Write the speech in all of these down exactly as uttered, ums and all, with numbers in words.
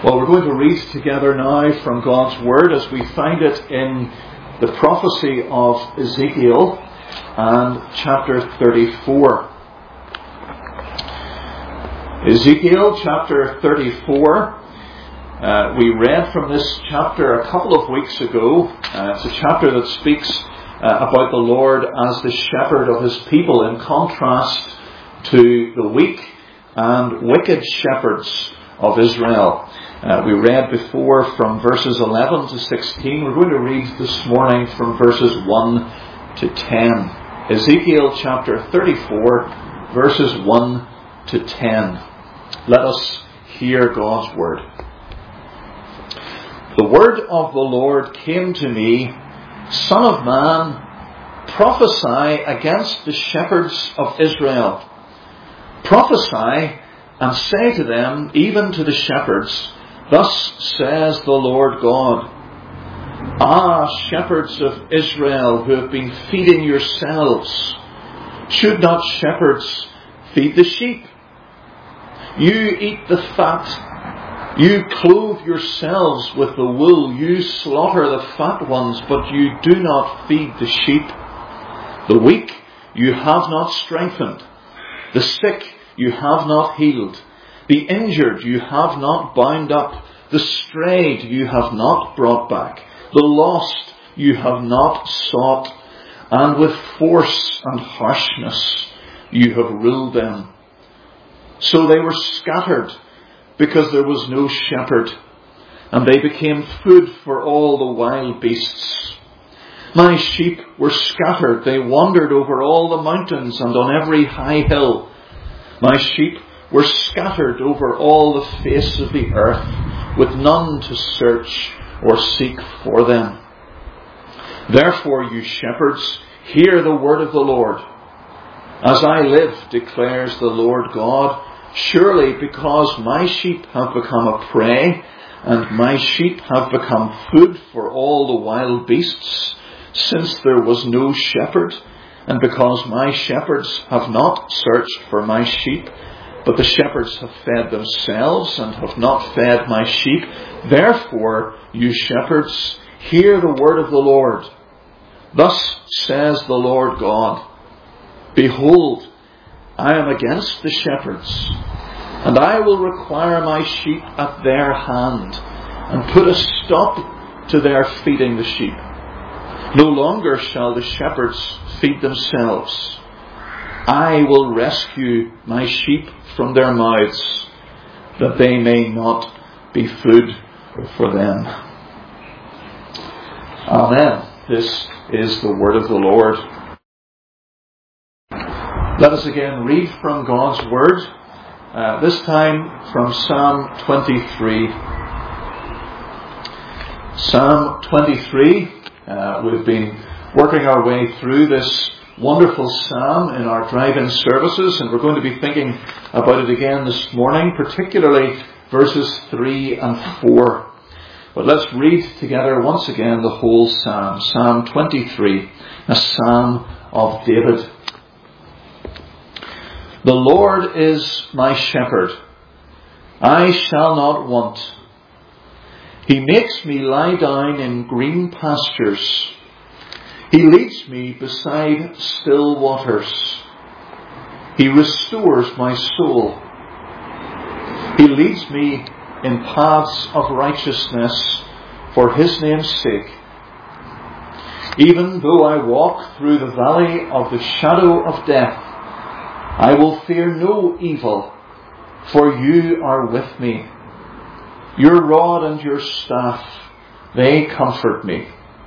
Well, we're going to read together now from God's Word as we find it in the prophecy of Ezekiel and chapter thirty-four. Ezekiel chapter thirty-four. Uh, we read from this chapter a couple of weeks ago. Uh, it's a chapter that speaks uh, about the Lord as the shepherd of His people, in contrast to the weak and wicked shepherds of Israel. Uh, we read before from verses eleven to sixteen. We're going to read this morning from verses one to ten. Ezekiel chapter thirty-four, verses one to ten. Let us hear God's word. The word of the Lord came to me, Son of man, prophesy against the shepherds of Israel. Prophesy and say to them, even to the shepherds, Thus says the Lord God, Ah, shepherds of Israel who have been feeding yourselves, should not shepherds feed the sheep? You eat the fat, you clothe yourselves with the wool, you slaughter the fat ones, but you do not feed the sheep. The weak you have not strengthened, the sick you have not healed, the injured you have not bound up, the strayed you have not brought back, the lost you have not sought, and with force and harshness you have ruled them. So they were scattered because there was no shepherd, and they became food for all the wild beasts. My sheep were scattered, they wandered over all the mountains and on every high hill. My sheep were scattered over all the face of the earth, with none to search or seek for them. Therefore, you shepherds, hear the word of the Lord. As I live, declares the Lord God, surely because my sheep have become a prey, and my sheep have become food for all the wild beasts, since there was no shepherd, and because my shepherds have not searched for my sheep, but the shepherds have fed themselves and have not fed my sheep. Therefore, you shepherds, hear the word of the Lord. Thus says the Lord God, Behold, I am against the shepherds, and I will require my sheep at their hand, and put a stop to their feeding the sheep. No longer shall the shepherds feed themselves. I will rescue my sheep from their mouths, that they may not be food for them. Amen. This is the word of the Lord. Let us again read from God's word, uh, this time from Psalm twenty-three. Psalm twenty-three. Uh, we've been working our way through this wonderful psalm in our drive-in services, and we're going to be thinking about it again this morning, particularly verses three and four. But let's read together once again the whole psalm. Psalm twenty-three, a psalm of David. The Lord is my shepherd. I shall not want. He makes me lie down in green pastures. He leads me beside still waters. He restores my soul. He leads me in paths of righteousness for His name's sake. Even though I walk through the valley of the shadow of death, I will fear no evil, for you are with me. Your rod and your staff, they comfort me.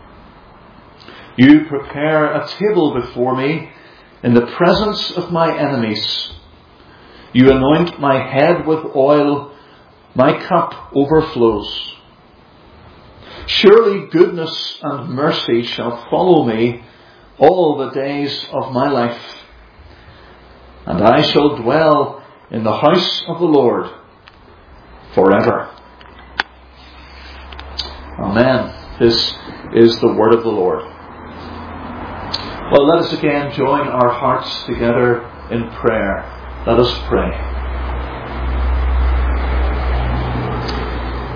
You prepare a table before me in the presence of my enemies. You anoint my head with oil, my cup overflows. Surely goodness and mercy shall follow me all the days of my life, and I shall dwell in the house of the Lord forever. Amen. This is the word of the Lord. Well, let us again join our hearts together in prayer. Let us pray.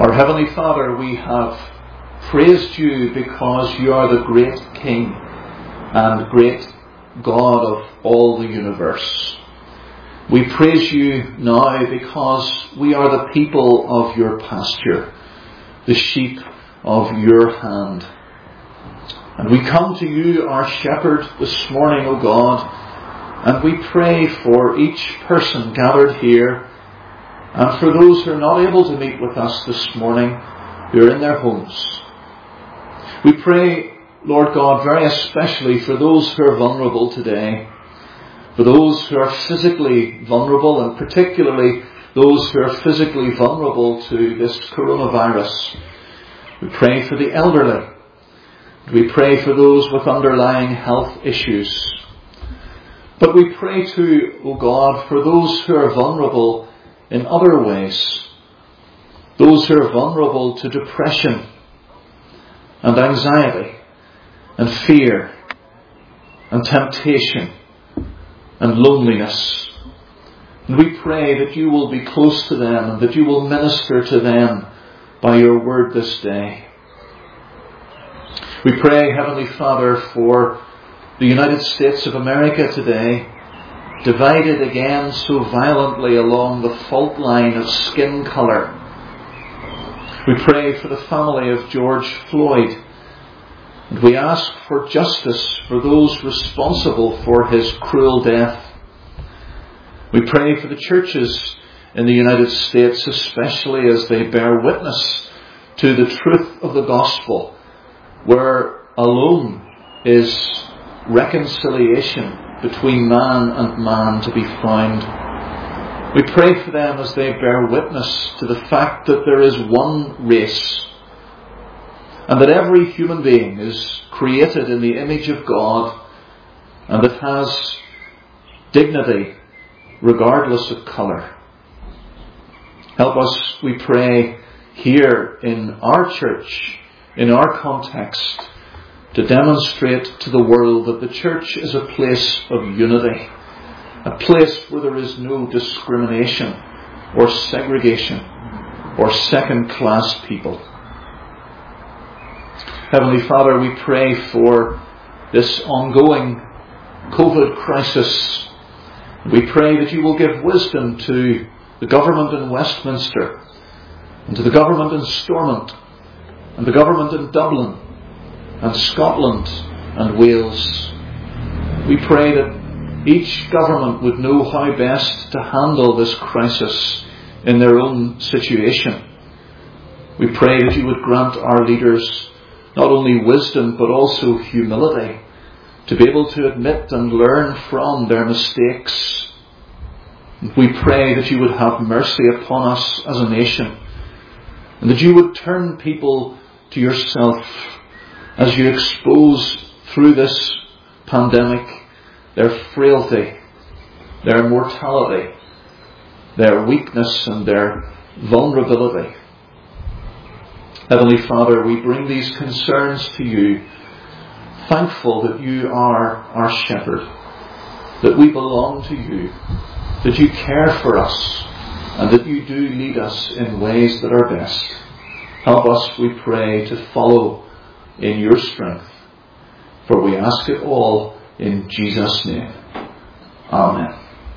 Our Heavenly Father, we have praised you because you are the great King and great God of all the universe. We praise you now because we are the people of your pasture, the sheep of your hand. And we come to you, our shepherd, this morning, O God, and we pray for each person gathered here, and for those who are not able to meet with us this morning, who are in their homes. We pray, Lord God, very especially for those who are vulnerable today, for those who are physically vulnerable, and particularly those who are physically vulnerable to this coronavirus. We pray for the elderly. We pray for those with underlying health issues. But we pray too, O God, for those who are vulnerable in other ways. Those who are vulnerable to depression and anxiety and fear and temptation and loneliness. And we pray that you will be close to them and that you will minister to them by your word this day. We pray, Heavenly Father, for the United States of America today, divided again so violently along the fault line of skin colour. We pray for the family of George Floyd, and we ask for justice for those responsible for his cruel death. We pray for the churches in the United States, especially as they bear witness to the truth of the gospel, where alone is reconciliation between man and man to be found. We pray for them as they bear witness to the fact that there is one race and that every human being is created in the image of God and that has dignity regardless of colour. Help us, we pray, here in our church, in our context, to demonstrate to the world that the church is a place of unity, a place where there is no discrimination or segregation or second-class people. Heavenly Father, we pray for this ongoing COVID crisis. We pray that you will give wisdom to the government in Westminster and to the government in Stormont and the government in Dublin and Scotland and Wales. We pray that each government would know how best to handle this crisis in their own situation. We pray that you would grant our leaders not only wisdom but also humility to be able to admit and learn from their mistakes. We pray that you would have mercy upon us as a nation and that you would turn people to yourself as you expose through this pandemic their frailty, their mortality, their weakness and their vulnerability. Heavenly Father, we bring these concerns to you, thankful that you are our shepherd, that we belong to you, that you care for us, and that you do lead us in ways that are best. Help us, we pray, to follow in your strength, for we ask it all in Jesus' name. Amen.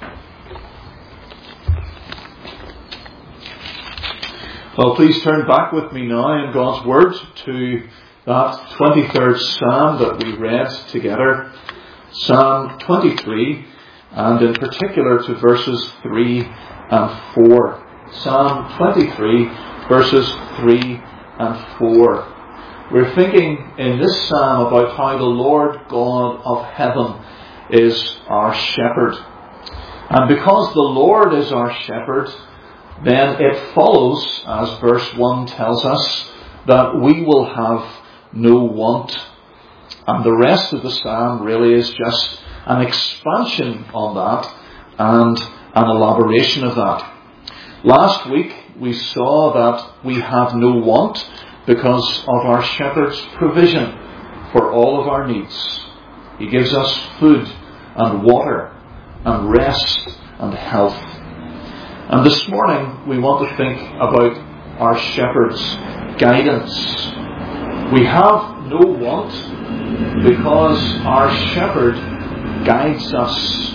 Well, please turn back with me now in God's Word to that twenty-third Psalm that we read together. Psalm twenty-three, and in particular to verses three and four. Psalm twenty-three, verses three and four. We're thinking in this psalm about how the Lord God of heaven is our shepherd. And because the Lord is our shepherd, then it follows, as verse one tells us, that we will have no want. And the rest of the psalm really is just an expansion on that and an elaboration of that. Last week we saw that we have no want because of our shepherd's provision for all of our needs. He gives us food and water and rest and health. And this morning we want to think about our shepherd's guidance. We have no want because our shepherd guides us.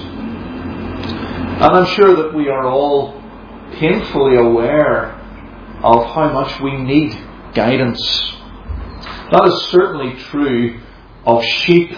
And I'm sure that we are all painfully aware of how much we need guidance. That is certainly true of sheep.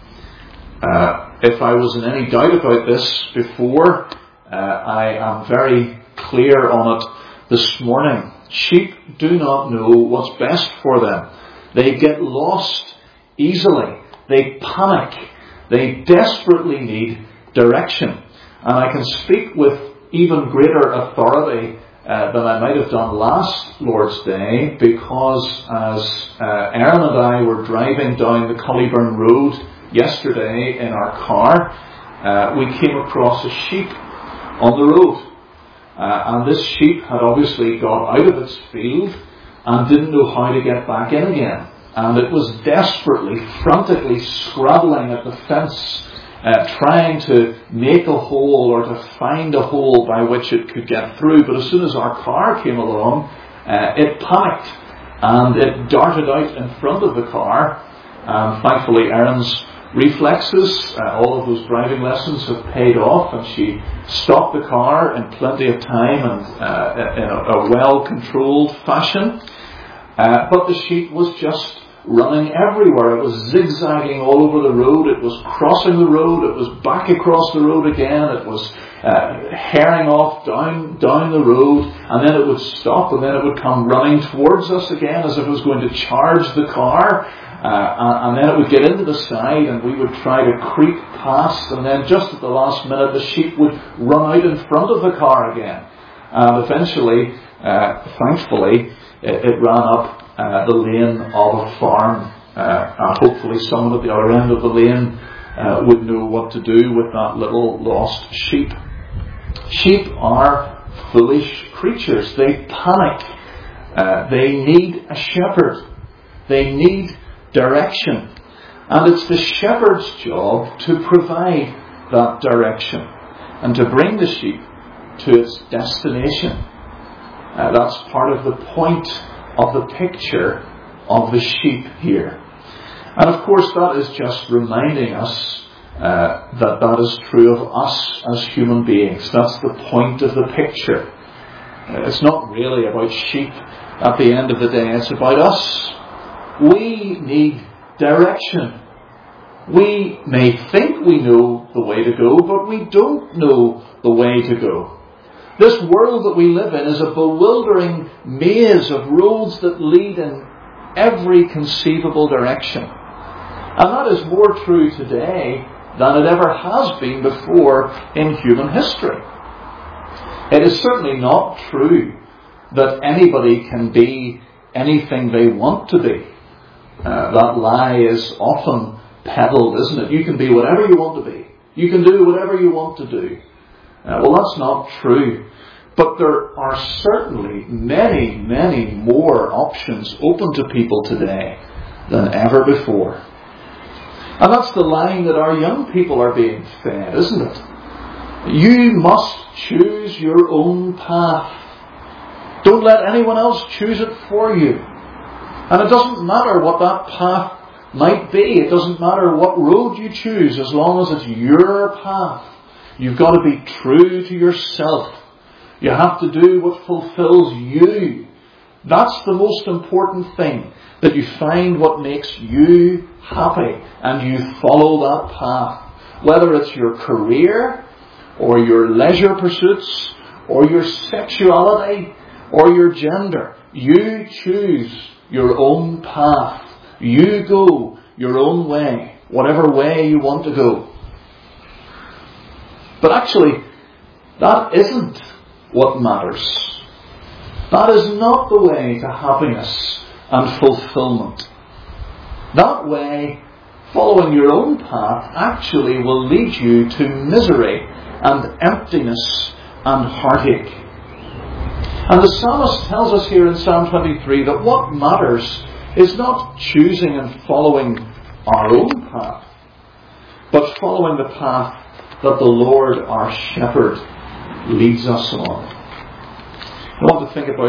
Uh, if I was in any doubt about this before, uh, I am very clear on it this morning. Sheep do not know what's best for them. They get lost easily. They panic. They desperately need direction. And I can speak with even greater authority uh, than I might have done last Lord's Day, because as uh, Aaron and I were driving down the Cullyburn Road yesterday in our car, uh, we came across a sheep on the road. Uh, and this sheep had obviously got out of its field and didn't know how to get back in again. And it was desperately, frantically scrabbling at the fence, uh, trying to make a hole or to find a hole by which it could get through. But as soon as our car came along, uh, it panicked and it darted out in front of the car. And thankfully Erin's reflexes, uh, all of those driving lessons have paid off, and she stopped the car in plenty of time and uh, in a, a well-controlled fashion. Uh, but the sheep was just running everywhere. It was zigzagging all over the road. It was crossing the road. It was back across the road again. It was uh, herring off down down the road, and then it would stop, and then it would come running towards us again as if it was going to charge the car. Uh, and, and then it would get into the side, and we would try to creep past, and then just at the last minute the sheep would run out in front of the car again. And eventually, uh, thankfully, it, it ran up uh, the lane of a farm. Uh, and hopefully someone at the other end of the lane uh, would know what to do with that little lost sheep. Sheep are foolish creatures. They panic. Uh, they need a shepherd. They need direction. And it's the shepherd's job to provide that direction and to bring the sheep to its destination. Uh, that's part of the point of the picture of the sheep here. And of course that is just reminding us uh, that that is true of us as human beings. That's the point of the picture. Uh, it's not really about sheep at the end of the day. It's about us. We need direction. We may think we know the way to go, but we don't know the way to go. This world that we live in is a bewildering maze of roads that lead in every conceivable direction. And that is more true today than it ever has been before in human history. It is certainly not true that anybody can be anything they want to be. Uh, that lie is often peddled, isn't it? You can be whatever you want to be. You can do whatever you want to do. Uh, well, that's not true. But there are certainly many, many more options open to people today than ever before. And that's the line that our young people are being fed, isn't it? You must choose your own path. Don't let anyone else choose it for you. And it doesn't matter what that path might be. It doesn't matter what road you choose, as long as it's your path. You've got to be true to yourself. You have to do what fulfills you. That's the most important thing. That you find what makes you happy and you follow that path. Whether it's your career or your leisure pursuits or your sexuality or your gender. You choose your own path. You go your own way, whatever way you want to go. But actually, that isn't what matters. That is not the way to happiness and fulfillment. That way, following your own path, actually will lead you to misery and emptiness and heartache. And the psalmist tells us here in Psalm twenty-three that what matters is not choosing and following our own path, but following the path that the Lord our shepherd leads us on. I want to think about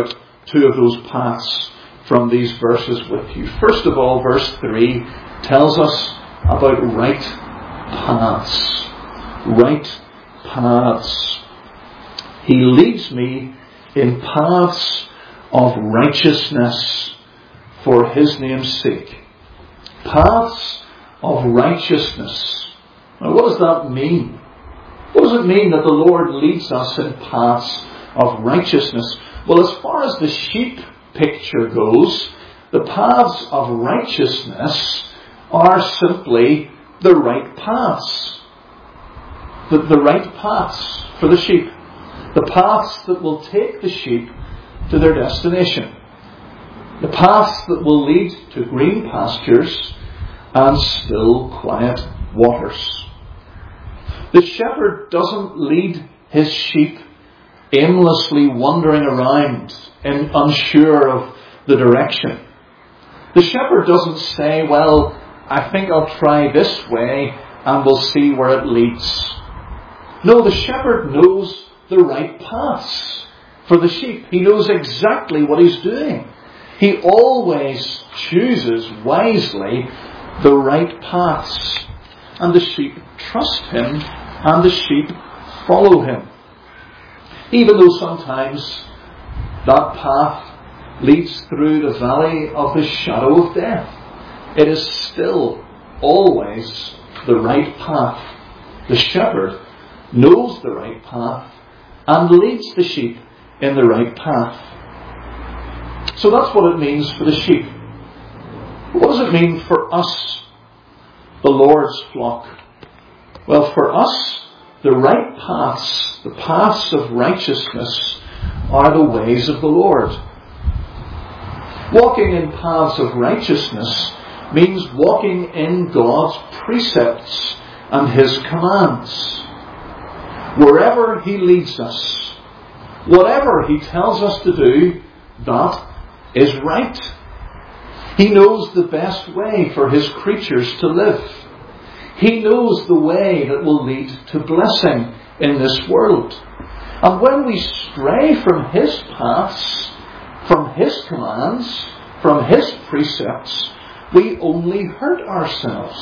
two of those paths from these verses with you. First of all, verse three tells us about right paths. Right paths. He leads me in paths of righteousness for His name's sake. Paths of righteousness. Now, what does that mean? What does it mean that the Lord leads us in paths of righteousness? Well, as far as the sheep picture goes, the paths of righteousness are simply the right paths. The, the right paths for the sheep. The paths that will take the sheep to their destination. The paths that will lead to green pastures and still quiet waters. The shepherd doesn't lead his sheep aimlessly wandering around and unsure of the direction. The shepherd doesn't say, well, I think I'll try this way and we'll see where it leads. No, the shepherd knows the right paths for the sheep. He knows exactly what he's doing. He always chooses wisely the right paths. And the sheep trust him and the sheep follow him. Even though sometimes that path leads through the valley of the shadow of death, it is still always the right path. The shepherd knows the right path and leads the sheep in the right path. So that's what it means for the sheep. What does it mean for us, the Lord's flock? Well, for us, the right paths, the paths of righteousness, are the ways of the Lord. Walking in paths of righteousness means walking in God's precepts and His commands. Wherever He leads us, whatever He tells us to do, that is right. He knows the best way for His creatures to live. He knows the way that will lead to blessing in this world. And when we stray from His paths, from His commands, from His precepts, we only hurt ourselves.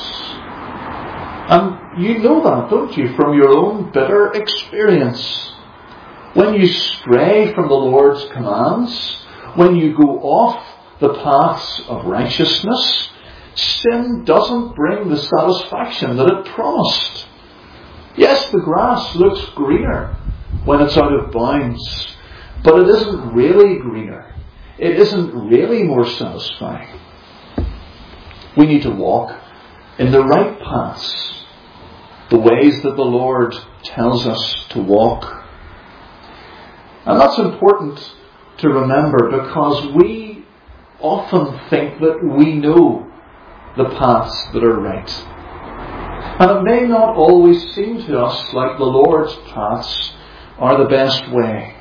And you know that, don't you, from your own bitter experience. When you stray from the Lord's commands, when you go off the paths of righteousness, sin doesn't bring the satisfaction that it promised. Yes, the grass looks greener when it's out of bounds, but it isn't really greener. It isn't really more satisfying. We need to walk in the right paths, the ways that the Lord tells us to walk. And that's important to remember, because we often think that we know the paths that are right. And it may not always seem to us like the Lord's paths are the best way.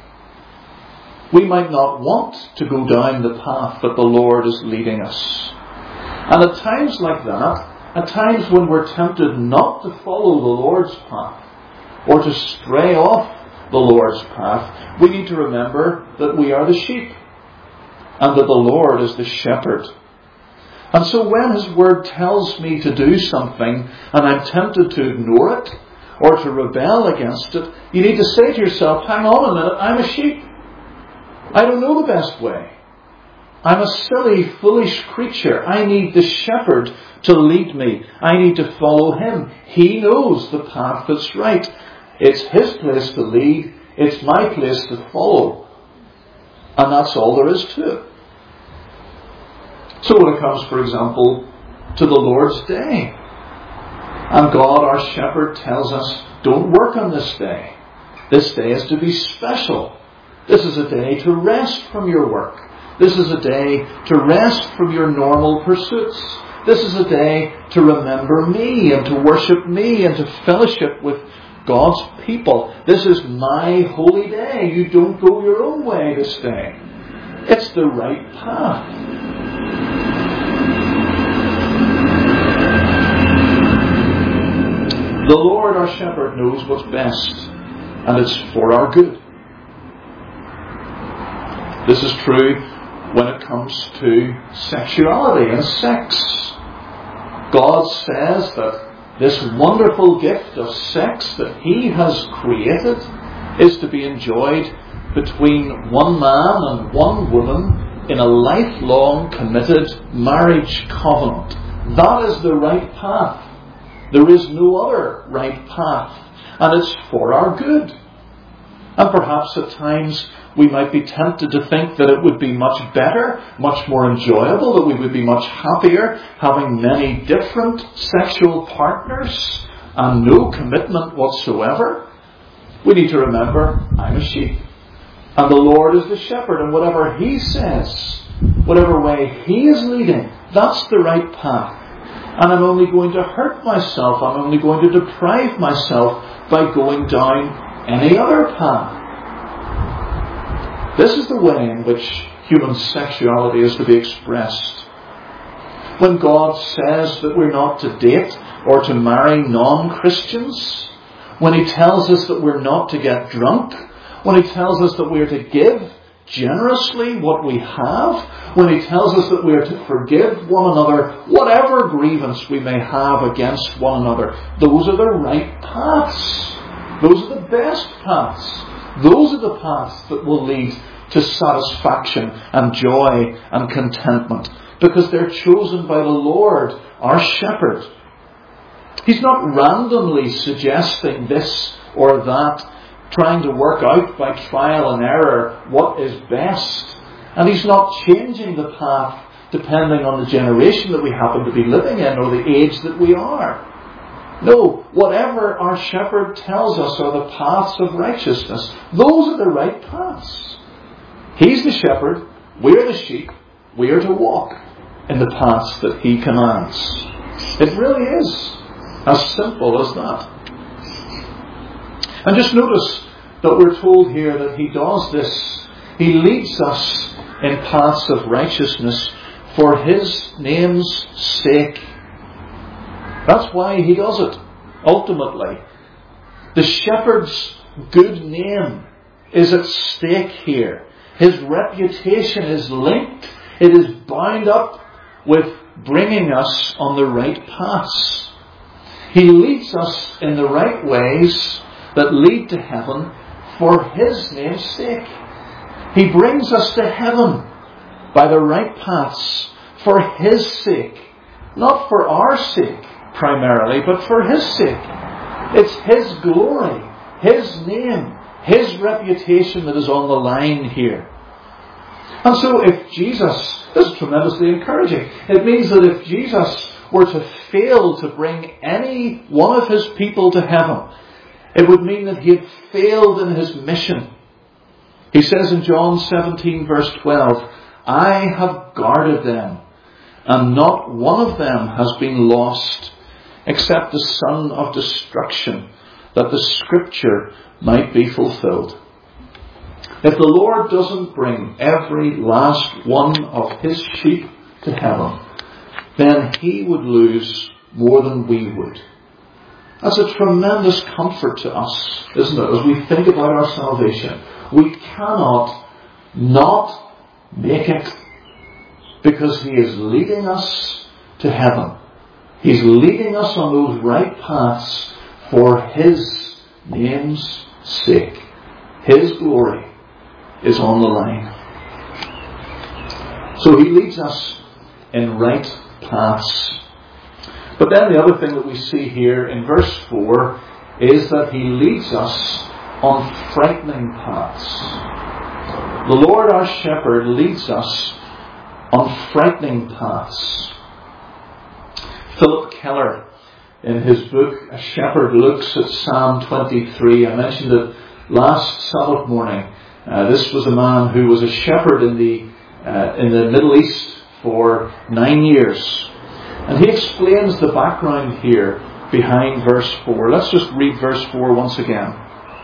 We might not want to go down the path that the Lord is leading us. And at times like that, at times when we're tempted not to follow the Lord's path, or to stray off the Lord's path, we need to remember that we are the sheep, and that the Lord is the shepherd. And so when His Word tells me to do something, and I'm tempted to ignore it, or to rebel against it, you need to say to yourself, hang on a minute, I'm a sheep. I don't know the best way. I'm a silly, foolish creature. I need the shepherd to lead me. I need to follow Him. He knows the path that's right. It's His place to lead. It's my place to follow. And that's all there is to it. So when it comes, for example, to the Lord's Day, and God, our shepherd, tells us, don't work on this day. This day is to be special. This is a day to rest from your work. This is a day to rest from your normal pursuits. This is a day to remember me and to worship me and to fellowship with God's people. This is my holy day. You don't go your own way this day. It's the right path. The Lord, our shepherd, knows what's best, and it's for our good. This is true when it comes to sexuality and sex. God says that this wonderful gift of sex that He has created is to be enjoyed between one man and one woman in a lifelong committed marriage covenant. That is the right path. There is no other right path, and it's for our good. And perhaps at times we might be tempted to think that it would be much better, much more enjoyable, that we would be much happier having many different sexual partners and no commitment whatsoever. We need to remember, I'm a sheep, and the Lord is the shepherd, and whatever He says, whatever way He is leading, that's the right path. And I'm only going to hurt myself, I'm only going to deprive myself by going down any other path. This is the way in which human sexuality is to be expressed. When God says that we're not to date or to marry non-Christians, when He tells us that we're not to get drunk, when He tells us that we're to give generously what we have, when He tells us that we are to forgive one another whatever grievance we may have against one another, those are the right paths. Those are the best paths. Those are the paths that will lead to satisfaction and joy and contentment, because they're chosen by the Lord, our shepherd. He's not randomly suggesting this or that, trying to work out by trial and error what is best. And He's not changing the path depending on the generation that we happen to be living in or the age that we are. No, whatever our shepherd tells us are the paths of righteousness. Those are the right paths. He's the shepherd, we're the sheep, we are to walk in the paths that He commands. It really is as simple as that. And just notice that we're told here that He does this. He leads us in paths of righteousness for His name's sake. That's why He does it, ultimately. The shepherd's good name is at stake here. His reputation is linked. It is bound up with bringing us on the right paths. He leads us in the right ways that lead to heaven for His name's sake. He brings us to heaven by the right paths for His sake. Not for our sake primarily, but for His sake. It's His glory, His name, His reputation that is on the line here. And so if Jesus, this is tremendously encouraging. It means that if Jesus were to fail to bring any one of His people to heaven, it would mean that He had failed in His mission. He says in John seventeen verse twelve, I have guarded them, and not one of them has been lost, except the son of destruction, that the scripture might be fulfilled. If the Lord doesn't bring every last one of His sheep to heaven, then He would lose more than we would. That's a tremendous comfort to us, isn't it, as we think about our salvation. We cannot not make it, because He is leading us to heaven. He's leading us on those right paths for His name's sake. His glory is on the line. So He leads us in right paths. But then the other thing that we see here in verse four is that He leads us on frightening paths. The Lord our shepherd leads us on frightening paths. Philip Keller, in his book A Shepherd Looks at Psalm twenty-three, I mentioned it last Sabbath morning. Uh, this was a man who was a shepherd in the uh, in the Middle East for nine years. And he explains the background here behind verse four. Let's just read verse four once again.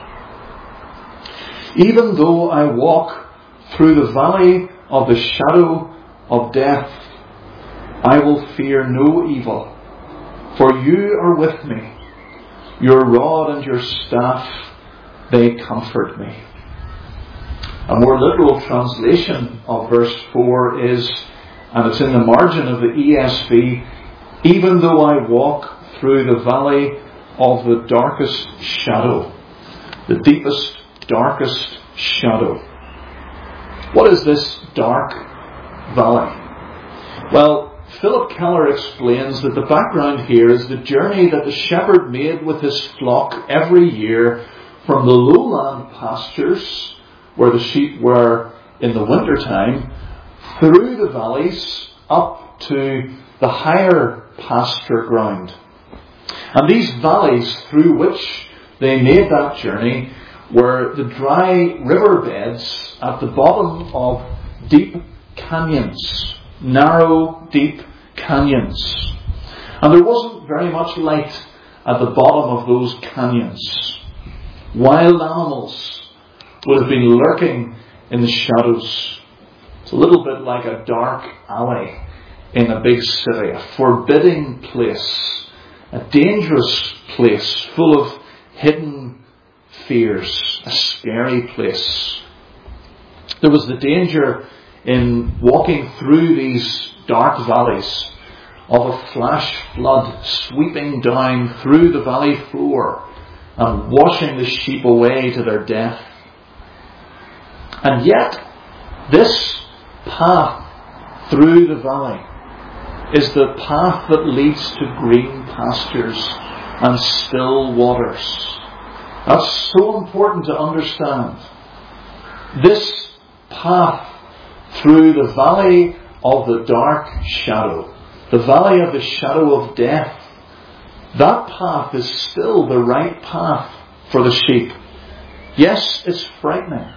Even though I walk through the valley of the shadow of death, I will fear no evil, for you are with me. Your rod and your staff, they comfort me. A more literal translation of verse four is, and it's in the margin of the E S V, even though I walk through the valley of the darkest shadow, the deepest, darkest shadow. What is this dark valley? Well, Philip Keller explains that the background here is the journey that the shepherd made with his flock every year from the lowland pastures, where the sheep were in the winter time, through the valleys up to the higher pasture ground. And these valleys through which they made that journey were the dry riverbeds at the bottom of deep canyons, narrow, deep canyons. And there wasn't very much light at the bottom of those canyons. Wild animals would have been lurking in the shadows. It's a little bit like a dark alley in a big city, a forbidding place, a dangerous place full of hidden fears, a scary place. There was the danger in walking through these dark valleys of a flash flood sweeping down through the valley floor and washing the sheep away to their death. And yet, this path through the valley is the path that leads to green pastures and still waters. That's so important to understand. This path through the valley of the dark shadow, the valley of the shadow of death, that path is still the right path for the sheep. Yes, it's frightening.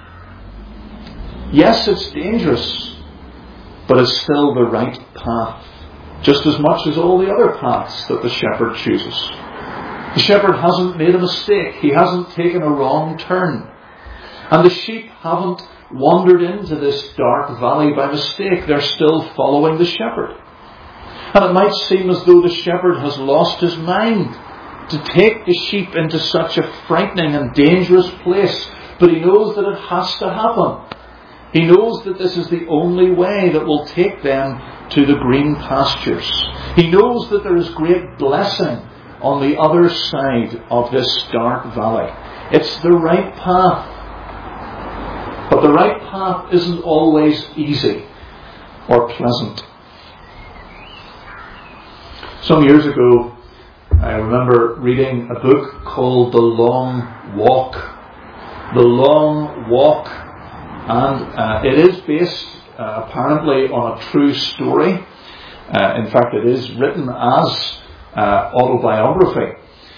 Yes, it's dangerous, but it's still the right path, just as much as all the other paths that the shepherd chooses. The shepherd hasn't made a mistake. He hasn't taken a wrong turn. And the sheep haven't wandered into this dark valley by mistake. They're still following the shepherd. And it might seem as though the shepherd has lost his mind to take the sheep into such a frightening and dangerous place, but he knows that it has to happen. He knows that this is the only way that will take them to the green pastures. He knows that there is great blessing on the other side of this dark valley. It's the right path. But the right path isn't always easy or pleasant. Some years ago, I remember reading a book called The Long Walk. The Long Walk. And uh, it is based uh, apparently on a true story. Uh, in fact, it is written as uh, autobiography.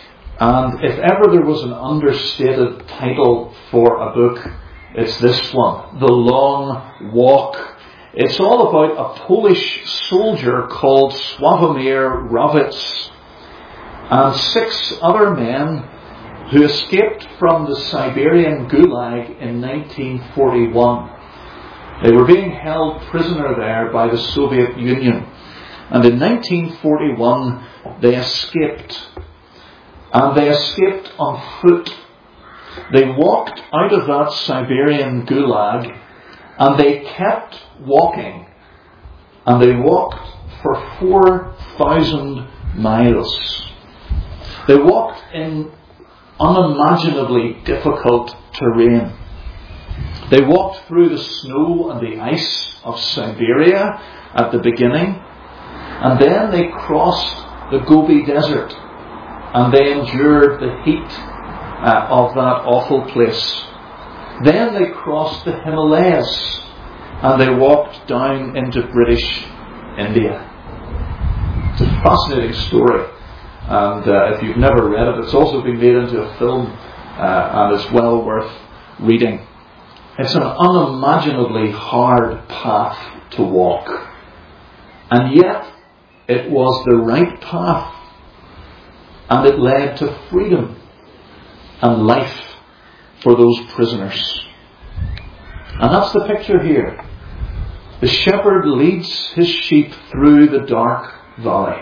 And if ever there was an understated title for a book, it's this one, The Long Walk. It's all about a Polish soldier called Sławomir Rawicz and six other men who escaped from the Siberian Gulag in nineteen forty-one. They were being held prisoner there by the Soviet Union. And in nineteen forty-one, they escaped. And they escaped on foot. They walked out of that Siberian Gulag, and they kept walking. And they walked for four thousand miles. They walked in unimaginably difficult terrain. They walked through the snow and the ice of Siberia at the beginning, and then they crossed the Gobi Desert, and they endured the heat uh, of that awful place. Then they crossed the Himalayas, and they walked down into British India. It's a fascinating story. And uh, if you've never read it, it's also been made into a film, uh, and it's well worth reading. It's an unimaginably hard path to walk. And yet, it was the right path. And it led to freedom and life for those prisoners. And that's the picture here. The shepherd leads his sheep through the dark valley.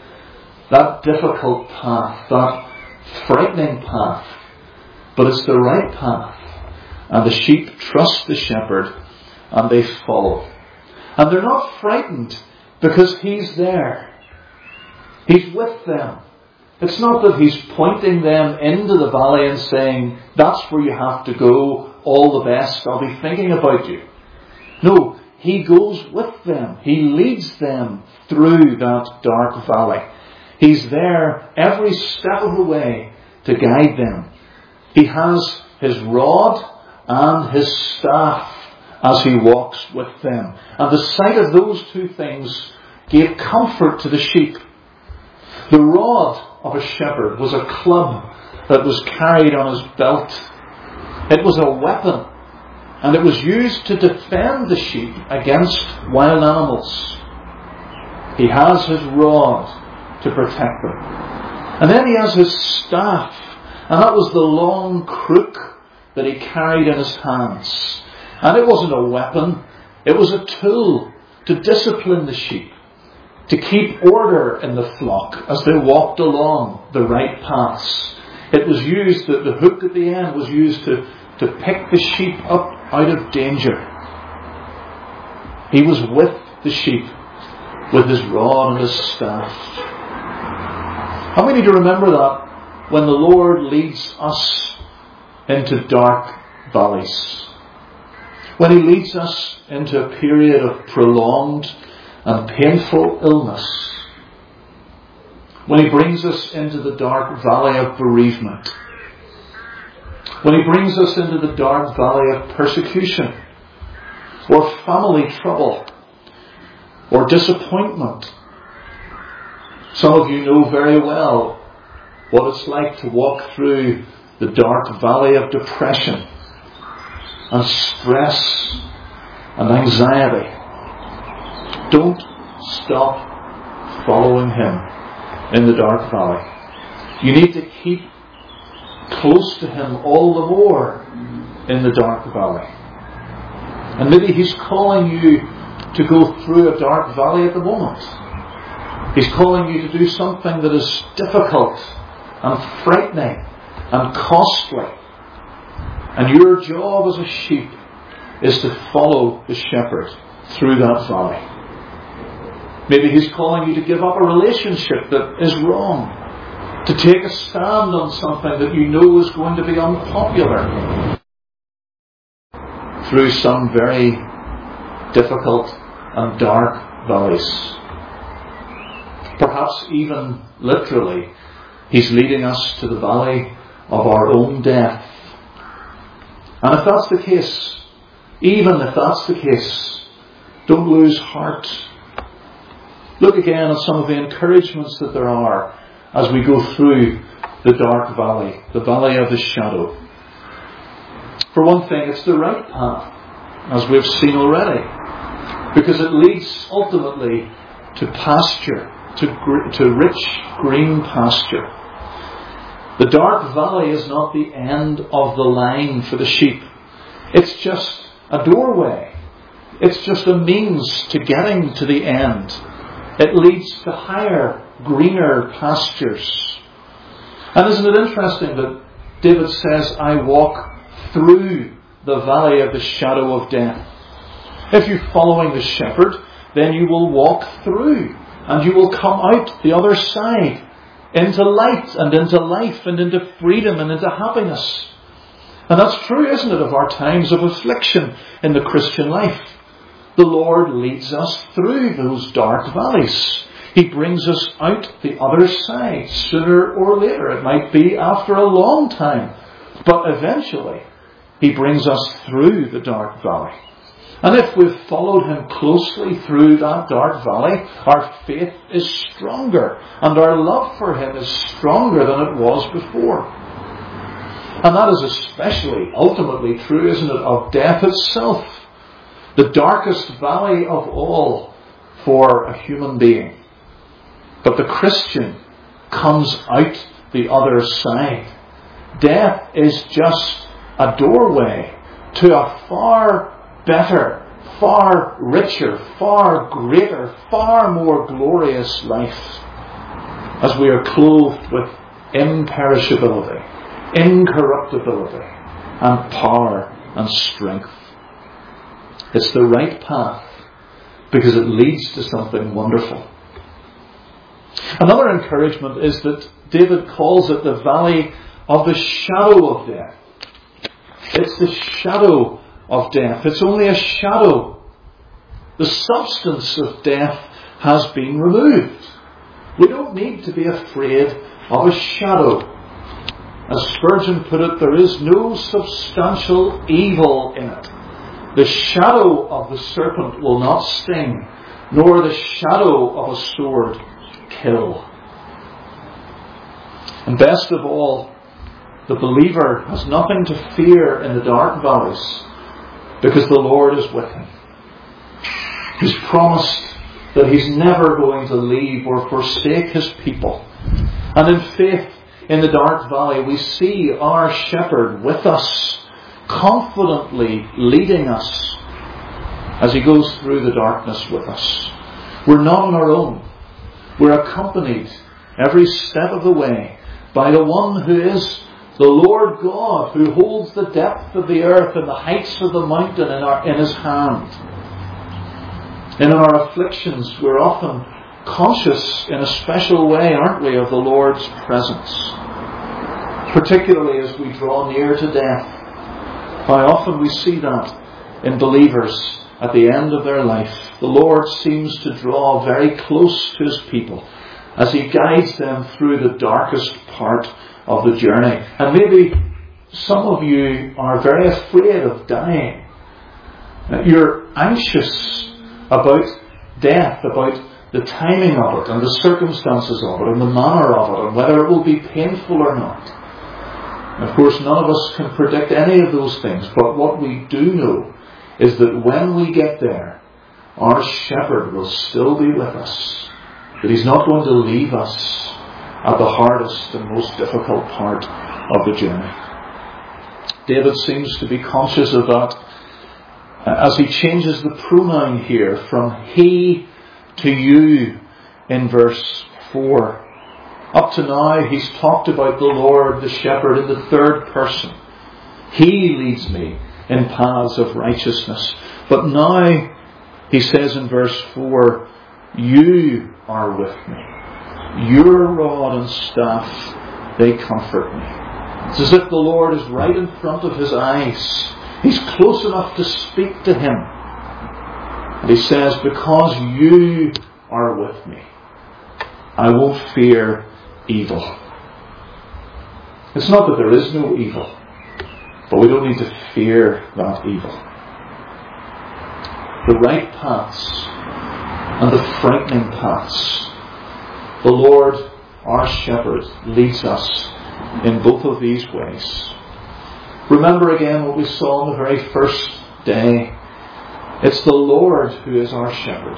That difficult path, that frightening path, but it's the right path. And the sheep trust the shepherd and they follow. And they're not frightened because he's there. He's with them. It's not that he's pointing them into the valley and saying, that's where you have to go, all the best, I'll be thinking about you. No, he goes with them. He leads them through that dark valley. He's there every step of the way to guide them. He has his rod and his staff as he walks with them. And the sight of those two things gave comfort to the sheep. The rod of a shepherd was a club that was carried on his belt. It was a weapon, and it was used to defend the sheep against wild animals. He has his rod to protect them. And then he has his staff, and that was the long crook that he carried in his hands. And it wasn't a weapon, it was a tool to discipline the sheep, to keep order in the flock as they walked along the right paths. It was used, that the hook at the end was used to, to pick the sheep up out of danger. He was with the sheep with his rod and his staff. And we need to remember that when the Lord leads us into dark valleys. When he leads us into a period of prolonged and painful illness. When he brings us into the dark valley of bereavement. When he brings us into the dark valley of persecution. Or family trouble. Or disappointment. Some of you know very well what it's like to walk through the dark valley of depression and stress and anxiety. Don't stop following him in the dark valley. You need to keep close to him all the more in the dark valley. And maybe he's calling you to go through a dark valley at the moment. He's calling you to do something that is difficult and frightening and costly. And your job as a sheep is to follow the shepherd through that valley. Maybe he's calling you to give up a relationship that is wrong. To take a stand on something that you know is going to be unpopular. Through some very difficult and dark valleys. Perhaps even literally, he's leading us to the valley of our own death. And if that's the case, even if that's the case, don't lose heart. Look again at some of the encouragements that there are as we go through the dark valley, the valley of the shadow. For one thing, it's the right path, as we've seen already, because it leads ultimately to pasture, to, gr- to rich green pasture. The dark valley is not the end of the line for the sheep. It's just a doorway. It's just a means to getting to the end. It leads to higher, greener pastures. And isn't it interesting that David says, I walk through the valley of the shadow of death. If you're following the shepherd, then you will walk through and you will come out the other side into light and into life and into freedom and into happiness. And that's true, isn't it, of our times of affliction in the Christian life. The Lord leads us through those dark valleys. He brings us out the other side sooner or later. It might be after a long time, but eventually He brings us through the dark valley. And if we've followed Him closely through that dark valley, our faith is stronger and our love for Him is stronger than it was before. And that is especially ultimately true, isn't it, of death itself. The darkest valley of all for a human being. But the Christian comes out the other side. Death is just a doorway to a far better, far richer, far greater, far more glorious life. As we are clothed with imperishability, incorruptibility, and power and strength. It's the right path because it leads to something wonderful. Another encouragement is that David calls it the valley of the shadow of death. It's the shadow of death. It's only a shadow. The substance of death has been removed. We don't need to be afraid of a shadow. As Spurgeon put it, there is no substantial evil in it. The shadow of the serpent will not sting, nor the shadow of a sword kill. And best of all, the believer has nothing to fear in the dark valleys because the Lord is with him. He's promised that He's never going to leave or forsake His people. And in faith, in the dark valley, we see our shepherd with us, confidently leading us as He goes through the darkness with us. We're not on our own. We're accompanied every step of the way by the one who is the Lord God, who holds the depth of the earth and the heights of the mountain in, our, in His hand. And in our afflictions, we're often conscious in a special way, aren't we, of the Lord's presence. Particularly as we draw near to death. How often we see that in believers at the end of their life. The Lord seems to draw very close to His people as He guides them through the darkest part of the journey. And maybe some of you are very afraid of dying. You're anxious about death, about the timing of it and the circumstances of it and the manner of it and whether it will be painful or not. And of course, none of us can predict any of those things, but what we do know is that when we get there, our shepherd will still be with us, that He's not going to leave us at the hardest and most difficult part of the journey. David seems to be conscious of that as he changes the pronoun here from he to you in verse four. Up to now he's talked about the Lord, the shepherd, in the third person. He leads me in paths of righteousness. But now he says in verse four, you are with me. Your rod and staff, they comfort me. It's as if the Lord is right in front of his eyes. He's close enough to speak to him. And he says, because you are with me, I won't fear evil. It's not that there is no evil, but we don't need to fear that evil. The right paths and the frightening paths. The Lord, our shepherd, leads us in both of these ways. Remember again what we saw on the very first day. It's the Lord who is our shepherd.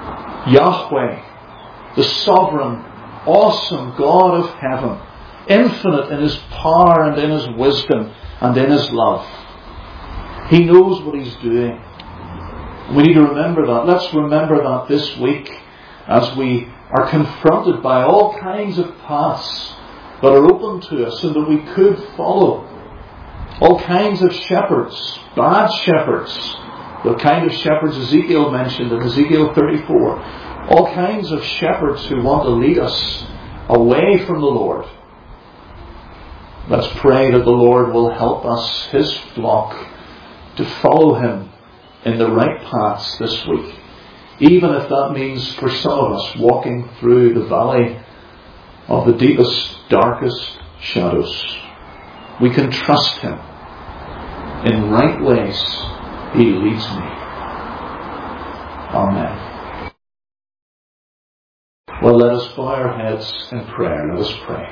Yahweh, the sovereign, awesome God of heaven, infinite in His power and in His wisdom and in His love. He knows what He's doing. We need to remember that. Let's remember that this week as we are confronted by all kinds of paths that are open to us and that we could follow. All kinds of shepherds, bad shepherds, the kind of shepherds Ezekiel mentioned in Ezekiel thirty-four. All kinds of shepherds who want to lead us away from the Lord. Let's pray that the Lord will help us, His flock, to follow Him in the right paths this week. Even if that means for some of us walking through the valley of the deepest, darkest shadows. We can trust Him. In right ways, He leads me. Amen. Well, let us bow our heads in prayer. Let us pray.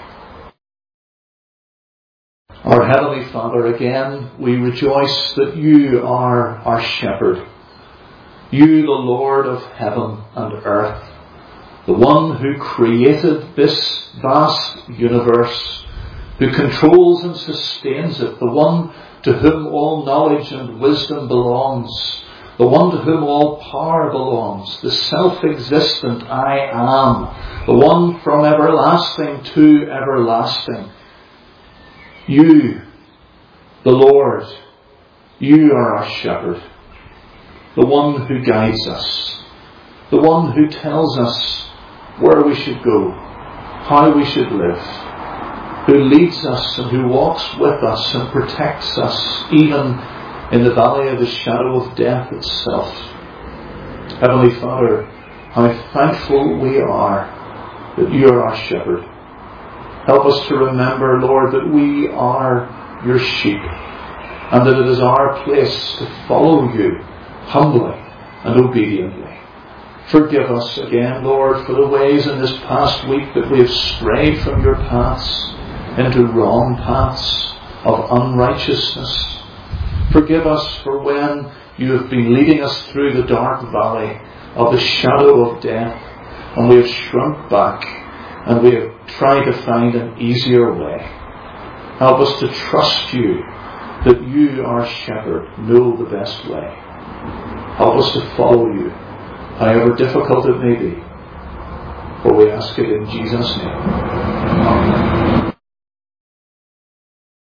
Our Heavenly Father, again, we rejoice that You are our shepherd. You, the Lord of heaven and earth, the one who created this vast universe, who controls and sustains it, the one to whom all knowledge and wisdom belongs, the one to whom all power belongs, the self-existent I am, the one from everlasting to everlasting. You, the Lord, You are our shepherd, the one who guides us, the one who tells us where we should go, how we should live, who leads us and who walks with us and protects us even in the valley of the shadow of death itself. Heavenly Father, how thankful we are that you are our shepherd. Help us to remember, Lord, that we are your sheep and that it is our place to follow you humbly and obediently. Forgive us again, Lord, for the ways in this past week that we have strayed from your paths into wrong paths of unrighteousness. Forgive us for when you have been leading us through the dark valley of the shadow of death and we have shrunk back and we have tried to find an easier way. Help us to trust you that you, our shepherd, know the best way. Help us to follow you, however difficult it may be. For we ask it in Jesus' name. Amen.